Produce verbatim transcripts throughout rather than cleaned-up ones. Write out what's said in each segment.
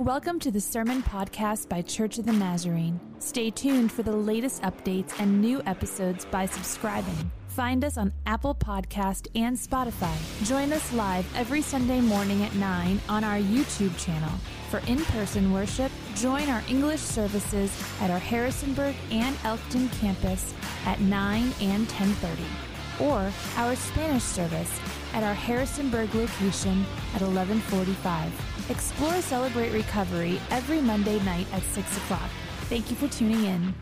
Welcome to the Sermon Podcast by Church of the Nazarene. Stay tuned for the latest updates and new episodes by subscribing. Find us on Apple Podcast and Spotify. Join us live every Sunday morning at nine on our YouTube channel. For in-person worship, join our English services at our Harrisonburg and Elkton campus at nine and ten thirty, or our Spanish service at our Harrisonburg location at eleven forty-five. Explore Celebrate Recovery every Monday night at six o'clock. Thank you for tuning in.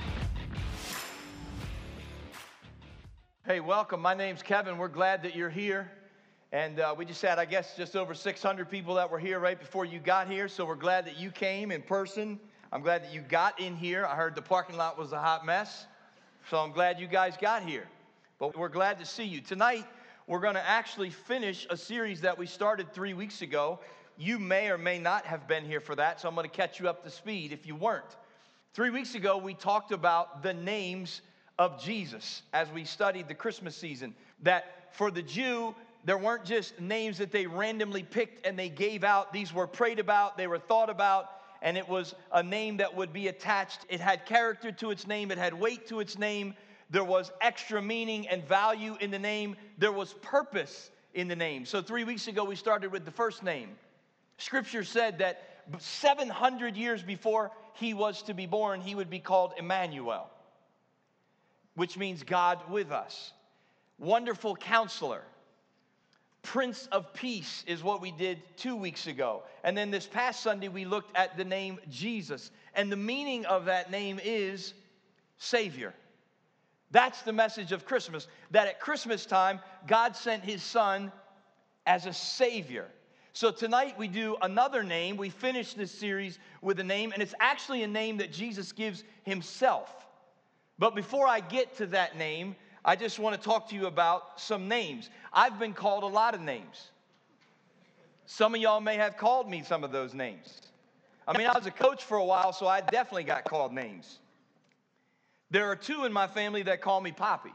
Hey, welcome. My name's Kevin. We're glad that you're here. And uh, we just had, I guess, just over six hundred people that were here right before you got here. So we're glad that you came in person. I'm glad that you got in here. I heard the parking lot was a hot mess. So I'm glad you guys got here. But we're glad to see you. Tonight, we're going to actually finish a series that we started three weeks ago. You may or may not have been here for that, so I'm going to catch you up to speed if you weren't. Three weeks ago, we talked about the names of Jesus as we studied the Christmas season. That for the Jew, there weren't just names that they randomly picked and they gave out. These were prayed about, they were thought about, and it was a name that would be attached. It had character to its name, it had weight to its name. There was extra meaning and value in the name. There was purpose in the name. So three weeks ago, we started with the first name. Scripture said that seven hundred years before he was to be born, he would be called Emmanuel, which means God with us. Wonderful Counselor. Prince of Peace is what we did two weeks ago. And then this past Sunday, we looked at the name Jesus. And the meaning of that name is Savior. That's the message of Christmas, that at Christmas time, God sent his Son as a Savior. So tonight we do another name. We finish this series with a name, and it's actually a name that Jesus gives himself. But before I get to that name, I just want to talk to you about some names. I've been called a lot of names. Some of y'all may have called me some of those names. I mean, I was a coach for a while, so I definitely got called names. There are two in my family that call me Poppy.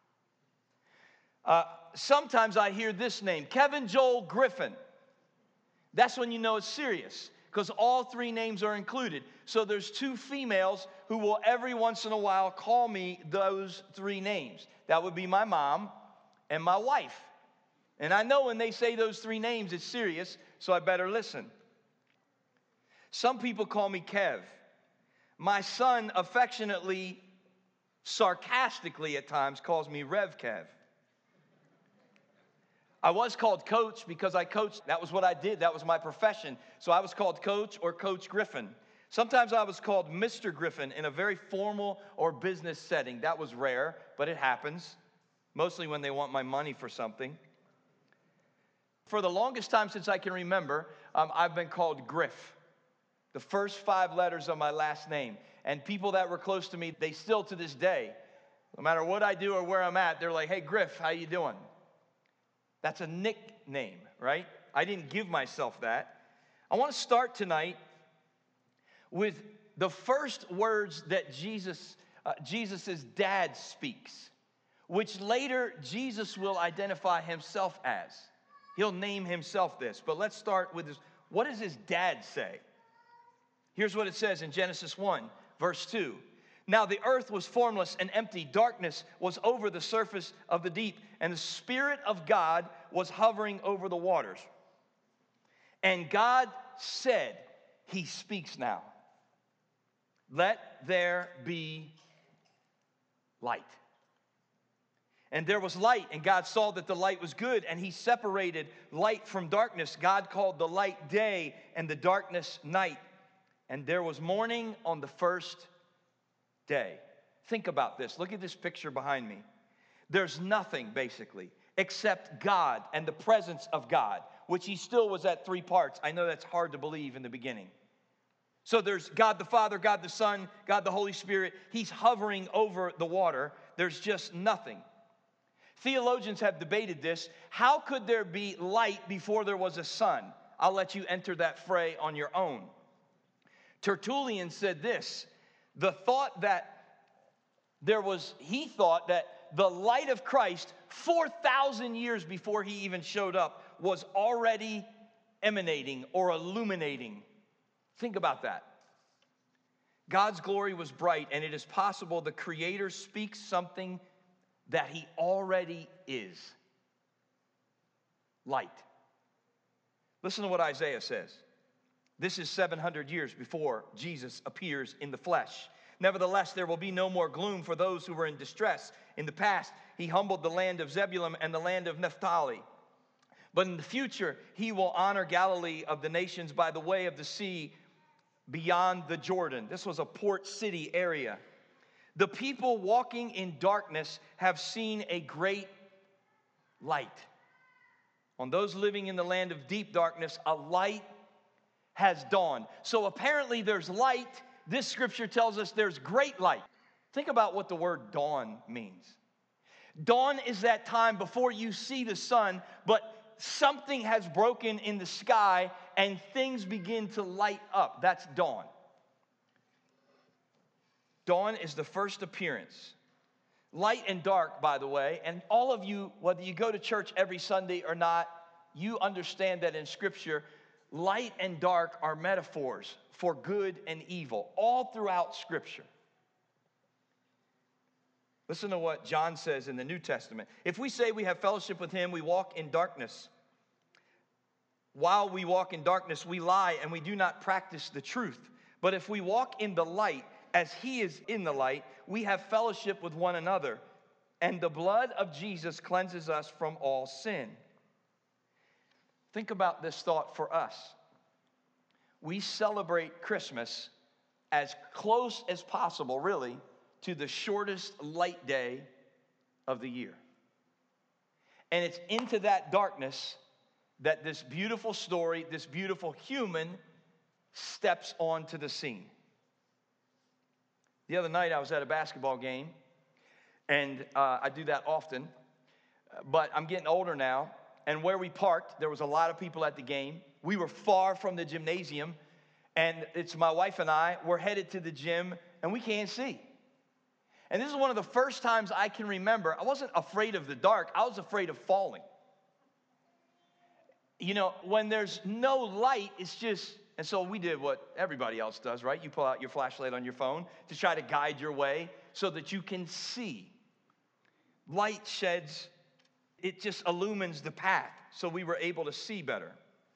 Uh, sometimes I hear this name, Kevin Joel Griffin. That's when you know it's serious, because all three names are included. So there's two females who will every once in a while call me those three names. That would be my mom and my wife. And I know when they say those three names, it's serious, so I better listen. Some people call me Kev. My son affectionately, sarcastically at times, calls me Rev Kev. I was called Coach because I coached. That was what I did. That was my profession. So I was called Coach or Coach Griffin. Sometimes I was called Mister Griffin in a very formal or business setting. That was rare, but it happens. Mostly when they want my money for something. For the longest time since I can remember, um, I've been called Griff. The first five letters of my last name. And people that were close to me, they still to this day, no matter what I do or where I'm at, they're like, hey, Griff, how you doing? That's a nickname, right? I didn't give myself that. I want to start tonight with the first words that Jesus, uh, Jesus' dad speaks, which later Jesus will identify himself as. He'll name himself this. But let's start with this. What does his dad say? Here's what it says in Genesis one, verse two. Now the earth was formless and empty. Darkness was over the surface of the deep, and the Spirit of God was hovering over the waters. And God said, he speaks now, let there be light. And there was light, and God saw that the light was good, and he separated light from darkness. God called the light day, and the darkness night. And there was morning on the first day. Think about this. Look at this picture behind me. There's nothing, basically, except God and the presence of God, which he still was at three parts. I know that's hard to believe in the beginning. So there's God the Father, God the Son, God the Holy Spirit. He's hovering over the water. There's just nothing. Theologians have debated this. How could there be light before there was a sun? I'll let you enter that fray on your own. Tertullian said this. The thought that there was, he thought that the light of Christ, four thousand years before he even showed up, was already emanating or illuminating Think about that. God's glory was bright, and it is possible the Creator speaks something that He already is. Light. Listen to what Isaiah says. This is seven hundred years before Jesus appears in the flesh. Nevertheless, there will be no more gloom for those who were in distress. In the past, He humbled the land of Zebulun and the land of Naphtali. But in the future, He will honor Galilee of the nations by the way of the sea beyond the Jordan. This was a port city area. The people walking in darkness have seen a great light. On those living in the land of deep darkness, a light has dawned. So apparently there's light. This scripture tells us there's great light. Think about what the word dawn means. Dawn is that time before you see the sun, but something has broken in the sky and things begin to light up. That's dawn. Dawn is the first appearance. Light and dark, by the way, and all of you, whether you go to church every Sunday or not, you understand that in Scripture, light and dark are metaphors for good and evil, all throughout Scripture. Listen to what John says in the New Testament. If we say we have fellowship with Him, we walk in darkness. While we walk in darkness, we lie and we do not practice the truth. But if we walk in the light, as He is in the light, we have fellowship with one another, and the blood of Jesus cleanses us from all sin. Think about this thought for us. We celebrate Christmas as close as possible, really, to the shortest light day of the year. And it's into that darkness that this beautiful story, this beautiful human, steps onto the scene. The other night I was at a basketball game, and uh, I do that often, but I'm getting older now, and where we parked, there was a lot of people at the game. We were far from the gymnasium, and it's my wife and I, we're headed to the gym, and we can't see. And this is one of the first times I can remember, I wasn't afraid of the dark, I was afraid of falling. You know, when there's no light, it's just, and so we did what everybody else does, right? You pull out your flashlight on your phone to try to guide your way so that you can see. Light sheds, it just illumines the path so we were able to see better.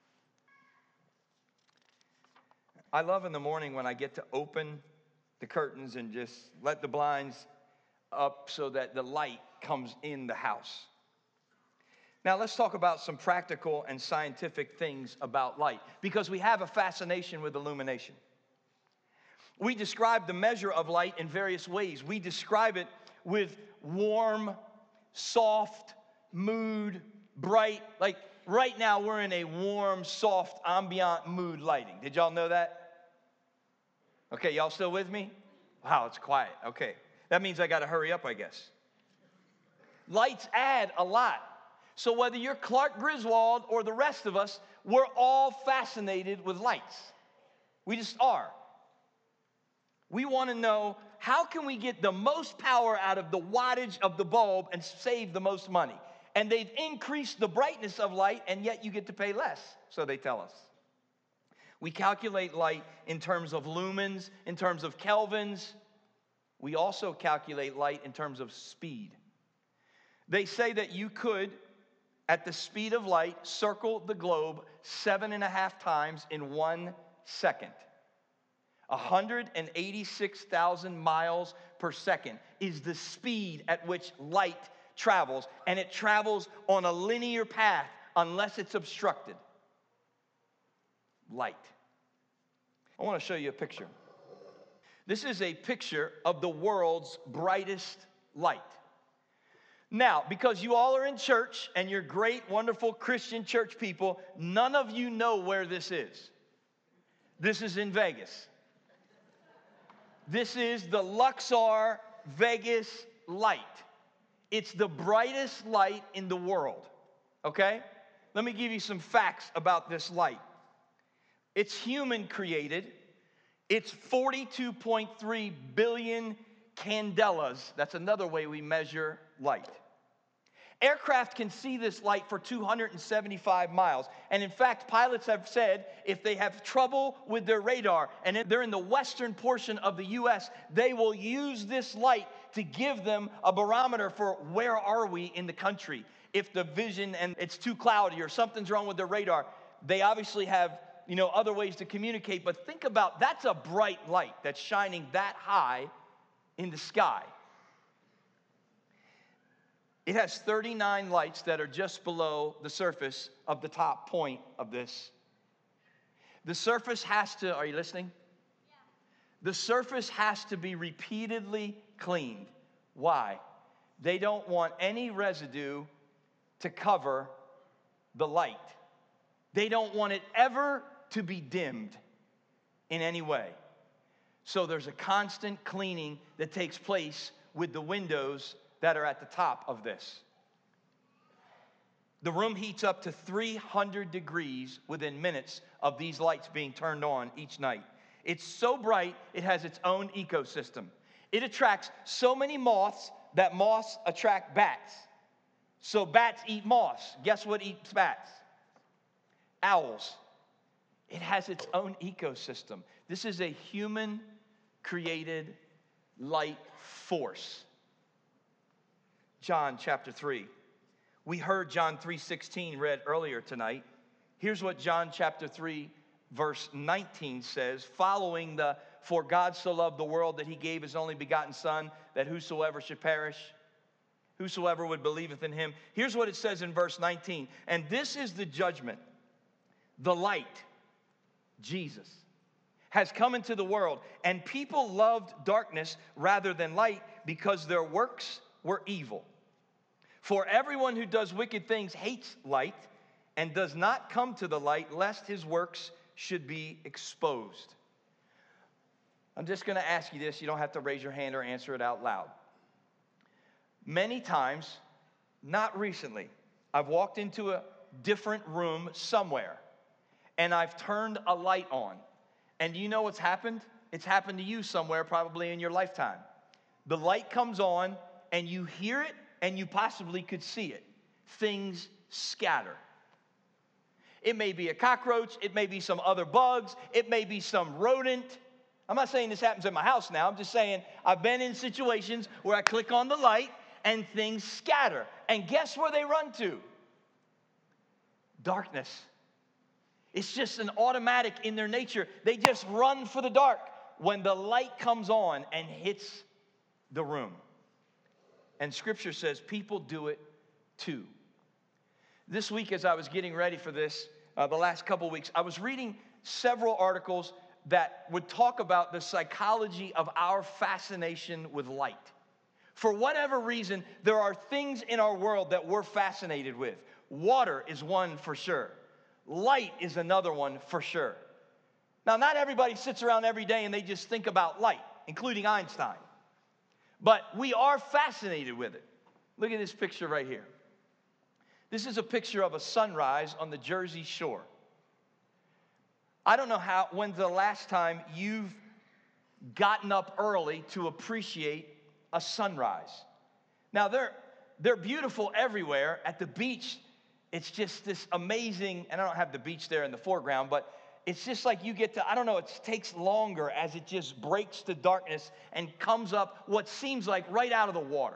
I love in the morning when I get to open the curtains and just let the blinds up so that the light comes in the house. Now let's talk about some practical and scientific things about light, because we have a fascination with illumination. We describe the measure of light in various ways. We describe it with warm, soft, mood, bright. Like right now we're in a warm, soft, ambient mood lighting. Did y'all know that? Okay, y'all still with me? Wow, it's quiet. Okay, that means I got to hurry up, I guess. Lights add a lot. So whether you're Clark Griswold or the rest of us, we're all fascinated with lights. We just are. We want to know, how can we get the most power out of the wattage of the bulb and save the most money? And they've increased the brightness of light, and yet you get to pay less, so they tell us. We calculate light in terms of lumens, in terms of kelvins. We also calculate light in terms of speed. They say that you could, at the speed of light, circle the globe seven and a half times in one second. one hundred eighty-six thousand miles per second is the speed at which light travels, and it travels on a linear path unless it's obstructed. Light. I want to show you a picture. This is a picture of the world's brightest light. Now, because you all are in church and you're great, wonderful Christian church people, none of you know where this is. This is in Vegas. This is the Luxor Vegas light. It's the brightest light in the world, okay? Let me give you some facts about this light. It's human created. It's forty-two point three billion candelas. That's another way we measure light. Aircraft can see this light for two hundred seventy-five miles. And in fact, pilots have said if they have trouble with their radar and if they're in the western portion of the U S, they will use this light to give them a barometer for where are we in the country. If the vision and it's too cloudy or something's wrong with their radar, they obviously have, you know, other ways to communicate. But think about, that's a bright light that's shining that high in the sky. It has thirty-nine lights that are just below the surface of the top point of this. The surface has to, are you listening? Yeah. The surface has to be repeatedly cleaned. Why? They don't want any residue to cover the light. They don't want it ever to be dimmed in any way. So there's a constant cleaning that takes place with the windows that are at the top of this. The room heats up to three hundred degrees within minutes of these lights being turned on each night. It's so bright, it has its own ecosystem. It attracts so many moths that moths attract bats. So bats eat moths. Guess what eats bats? Owls. It has its own ecosystem. This is a human-created light force. John chapter three. We heard John three sixteen read earlier tonight. Here's what John chapter three verse nineteen says, following the, for God so loved the world that he gave his only begotten son, that whosoever should perish, whosoever would believeth in him. Here's what it says in verse nineteen. And this is the judgment. The light, Jesus, has come into the world, and people loved darkness rather than light because their works were evil. For everyone who does wicked things hates light and does not come to the light, lest his works should be exposed. I'm just going to ask you this. You don't have to raise your hand or answer it out loud. Many times, not recently, I've walked into a different room somewhere, and I've turned a light on. And do you know what's happened? It's happened to you somewhere, probably in your lifetime. The light comes on, and you hear it, and you possibly could see it. Things scatter. It may be a cockroach. It may be some other bugs. It may be some rodent. I'm not saying this happens in my house now. I'm just saying I've been in situations where I click on the light, and things scatter. And guess where they run to? Darkness. It's just an automatic in their nature. They just run for the dark when the light comes on and hits the room. And Scripture says people do it too. This week, as I was getting ready for this, uh, the last couple weeks, I was reading several articles that would talk about the psychology of our fascination with light. For whatever reason, there are things in our world that we're fascinated with. Water is one for sure. Light is another one for sure. Now, not everybody sits around every day and they just think about light, including Einstein. But we are fascinated with it. Look at this picture right here. This is a picture of a sunrise on the Jersey Shore. I don't know how, when's the last time you've gotten up early to appreciate a sunrise. Now, they're, they're beautiful everywhere. At the beach, it's just this amazing, and I don't have the beach there in the foreground, but it's just like you get to, I don't know, it takes longer as it just breaks the darkness and comes up what seems like right out of the water.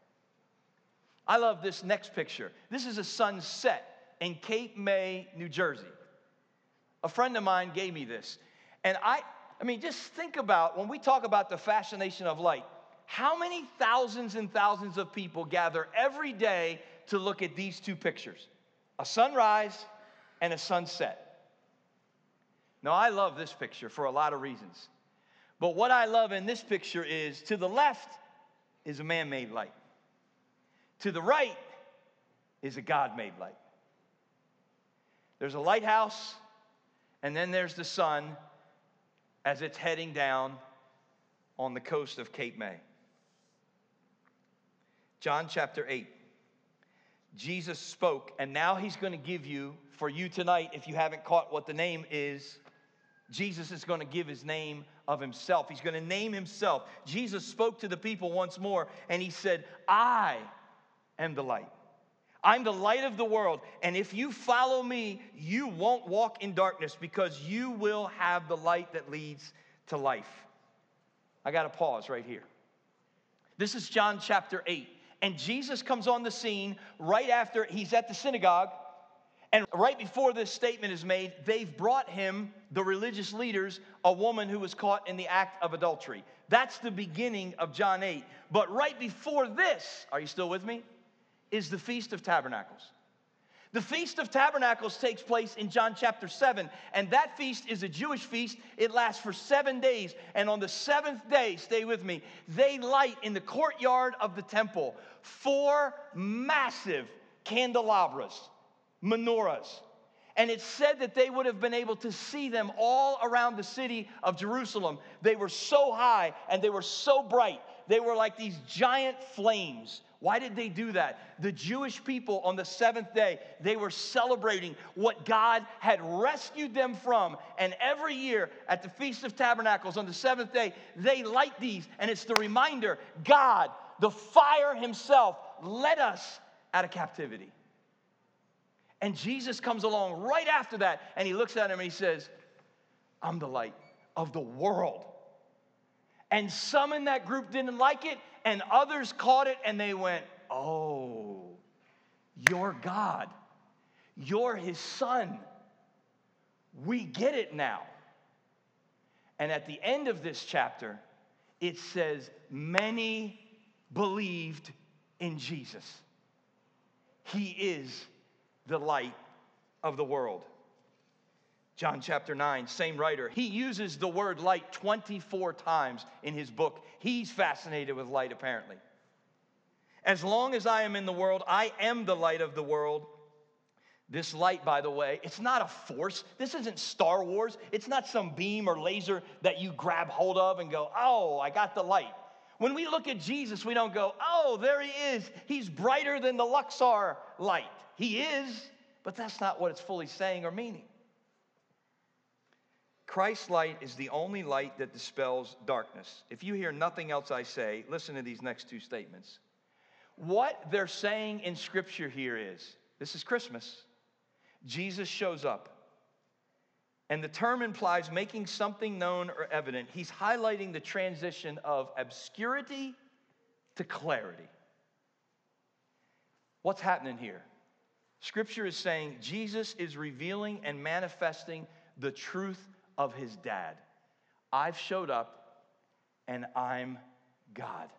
I love this next picture. This is a sunset in Cape May, New Jersey. A friend of mine gave me this. And I, I mean, just think about, when we talk about the fascination of light, how many thousands and thousands of people gather every day to look at these two pictures? A sunrise and a sunset. Now, I love this picture for a lot of reasons. But what I love in this picture is, to the left is a man-made light. To the right is a God-made light. There's a lighthouse, and then there's the sun as it's heading down on the coast of Cape May. John chapter eight. Jesus spoke, and now he's going to give you, for you tonight, if you haven't caught what the name is, Jesus is going to give his name of himself. He's going to name himself. Jesus spoke to the people once more, and he said, I am the light. I'm the light of the world, and if you follow me, you won't walk in darkness because you will have the light that leads to life. I got to pause right here. This is John chapter eight, and Jesus comes on the scene right after he's at the synagogue, and right before this statement is made, they've brought him, the religious leaders, a woman who was caught in the act of adultery. That's the beginning of John eight. But right before this, are you still with me? Is the Feast of Tabernacles. The Feast of Tabernacles takes place in John chapter seven, and that feast is a Jewish feast. It lasts for seven days, and on the seventh day, stay with me, they light in the courtyard of the temple four massive candelabras, menorahs. And it's said that they would have been able to see them all around the city of Jerusalem. They were so high, and they were so bright. They were like these giant flames. Why did they do that? The Jewish people on the seventh day, they were celebrating what God had rescued them from. And every year at the Feast of Tabernacles on the seventh day, they light these. And it's the reminder, God, the fire himself, led us out of captivity. And Jesus comes along right after that, and he looks at him and he says, I'm the light of the world. And some in that group didn't like it, and others caught it, and they went, oh, you're God. You're his son. We get it now. And at the end of this chapter, it says, many believed in Jesus. He is the light of the world. John chapter nine, same writer. He uses the word light twenty-four times in his book. He's fascinated with light, apparently. As long as I am in the world, I am the light of the world. This light, by the way, it's not a force. This isn't Star Wars. It's not some beam or laser that you grab hold of and go, oh, I got the light. When we look at Jesus, we don't go, oh, there he is. He's brighter than the Luxor light. He is, but that's not what it's fully saying or meaning. Christ's light is the only light that dispels darkness. If you hear nothing else I say, listen to these next two statements. What they're saying in Scripture here is, this is Christmas, Jesus shows up. And the term implies making something known or evident. He's highlighting the transition of obscurity to clarity. What's happening here? Scripture is saying Jesus is revealing and manifesting the truth of his dad. I've showed up and I'm God.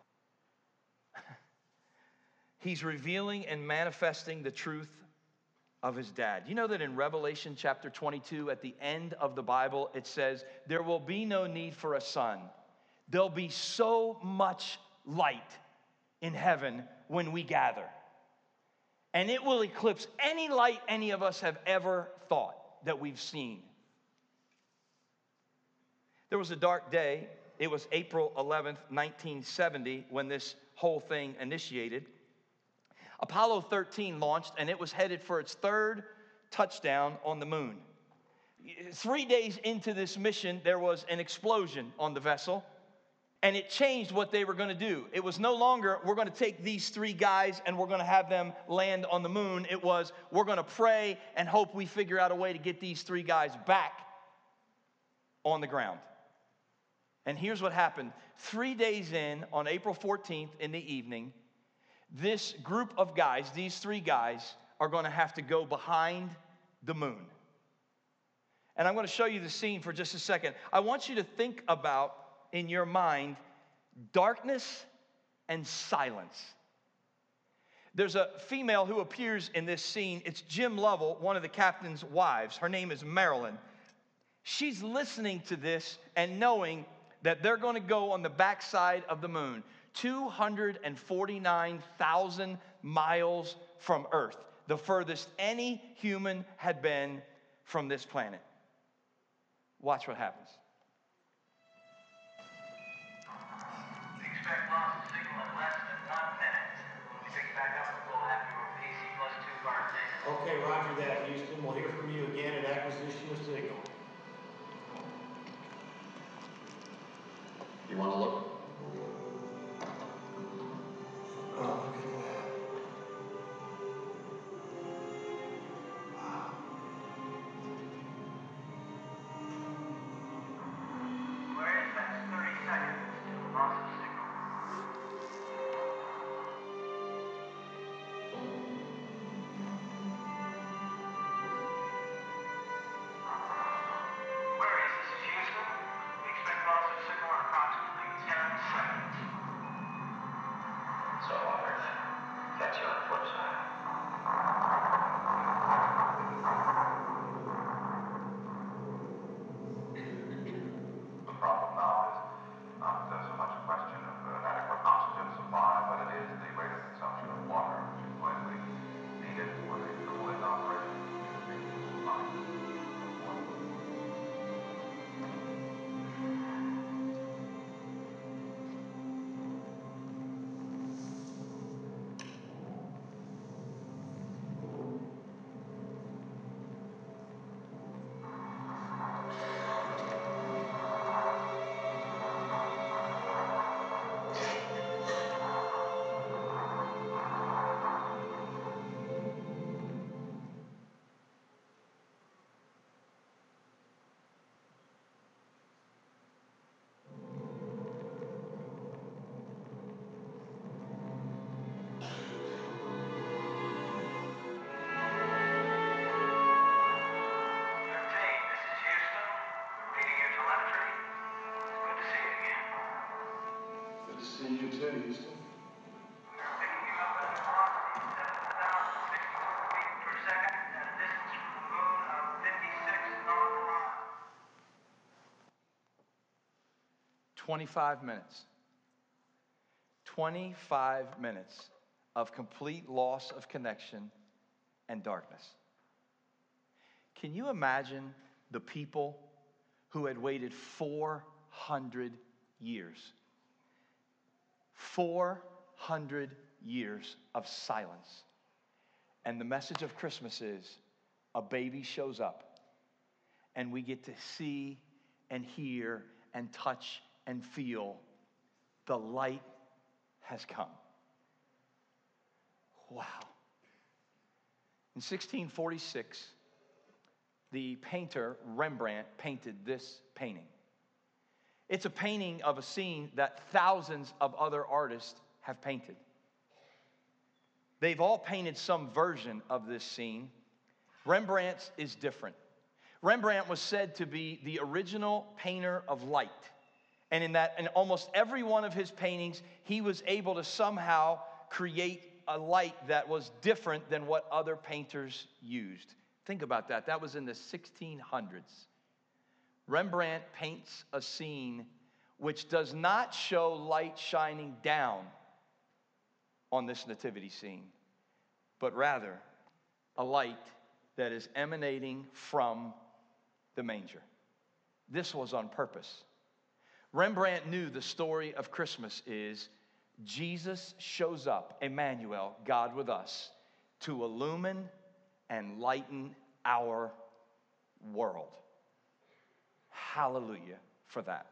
He's revealing and manifesting the truth of his dad. You know that in Revelation chapter twenty-two, at the end of the Bible, it says, there will be no need for a sun. There'll be so much light in heaven when we gather. And it will eclipse any light any of us have ever thought that we've seen. There was a dark day. It was April eleventh, nineteen seventy, when this whole thing initiated. Apollo thirteen launched, and it was headed for its third touchdown on the moon. Three days into this mission, there was an explosion on the vessel, and it changed what they were going to do. It was no longer, we're going to take these three guys and we're going to have them land on the moon. It was, we're going to pray and hope we figure out a way to get these three guys back on the ground. And here's what happened. Three days in, on April fourteenth in the evening, this group of guys, these three guys, are going to have to go behind the moon. And I'm going to show you the scene for just a second. I want you to think about, in your mind, darkness and silence. There's a female who appears in this scene. It's Jim Lovell, one of the captain's wives. Her name is Marilyn. She's listening to this and knowing that they're going to go on the backside of the moon, two hundred forty-nine thousand miles from Earth, the furthest any human had been from this planet. Watch what happens. Expect loss of signal in less than one minute. When we pick it back up, we'll have your P C plus two guard data. Okay, roger that, Houston. We'll hear from you again at acquisition of signal. You want to look? Oh, look at that. you too, Houston. twenty-five minutes. twenty-five minutes of complete loss of connection and darkness. Can you imagine the people who had waited four hundred years? four hundred years of silence. And the message of Christmas is a baby shows up and we get to see and hear and touch and feel the light has come. Wow. In sixteen forty-six, the painter Rembrandt painted this painting. It's a painting of a scene that thousands of other artists have painted. They've all painted some version of this scene. Rembrandt's is different. Rembrandt was said to be the original painter of light. And in that, in almost every one of his paintings, he was able to somehow create a light that was different than what other painters used. Think about that. That was in the sixteen hundreds. Rembrandt paints a scene which does not show light shining down on this nativity scene, but rather a light that is emanating from the manger. This was on purpose. Rembrandt knew the story of Christmas is Jesus shows up, Emmanuel, God with us, to illumine and lighten our world. Hallelujah for that.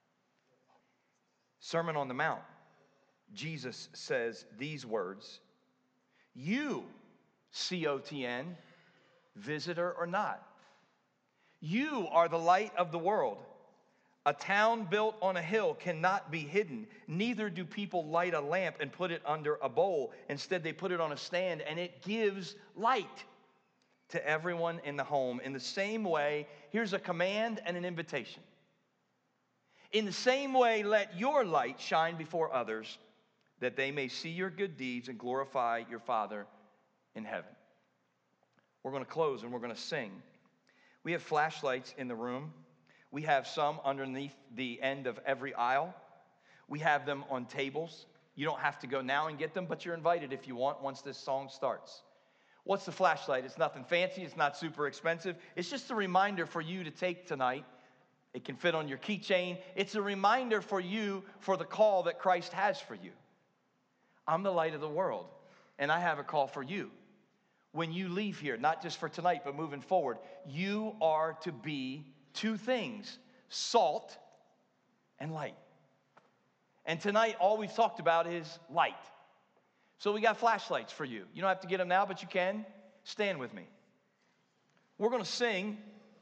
Sermon on the Mount. Jesus says these words, you, C O T N, visitor or not, you are the light of the world. A town built on a hill cannot be hidden. Neither do people light a lamp and put it under a bowl. Instead, they put it on a stand, and it gives light to everyone in the home. In the same way, here's a command and an invitation. In the same way, let your light shine before others, that they may see your good deeds and glorify your Father in heaven. We're going to close and we're going to sing. We have flashlights in the room. We have some underneath the end of every aisle. We have them on tables. You don't have to go now and get them, but you're invited if you want once this song starts. What's the flashlight? It's nothing fancy. It's not super expensive. It's just a reminder for you to take tonight. It can fit on your keychain. It's a reminder for you for the call that Christ has for you. I'm the light of the world, and I have a call for you. When you leave here, not just for tonight, but moving forward, you are to be two things, salt and light. And tonight, all we've talked about is light. So we got flashlights for you. You don't have to get them now, but you can. Stand with me. We're going to sing.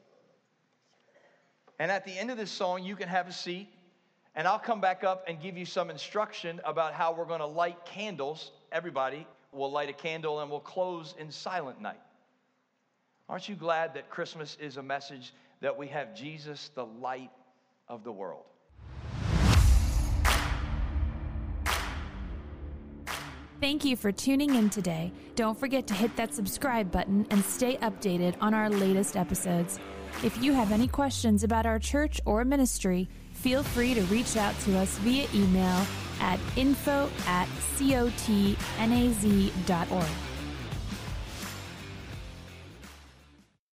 And at the end of this song, you can have a seat. And I'll come back up and give you some instruction about how we're going to light candles. Everybody will light a candle and we'll close in silent night. Aren't you glad that Christmas is a message that we have Jesus, the light of the world? Thank you for tuning in today. Don't forget to hit that subscribe button and stay updated on our latest episodes. If you have any questions about our church or ministry, feel free to reach out to us via email at info at cotnaz dot org.